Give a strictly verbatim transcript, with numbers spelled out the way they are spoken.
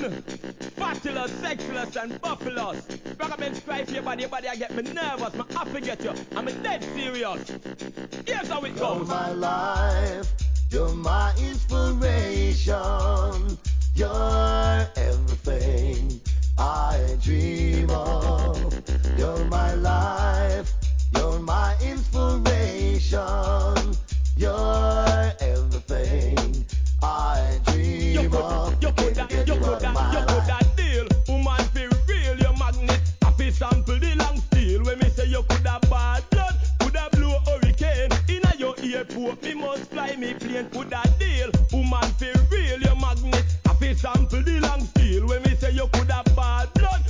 Fatulous, sexless, and buffalous. Recommend strife your body, your body, I get me nervous. My up to get you. I'm a dead serious. Here's how it All goes. my life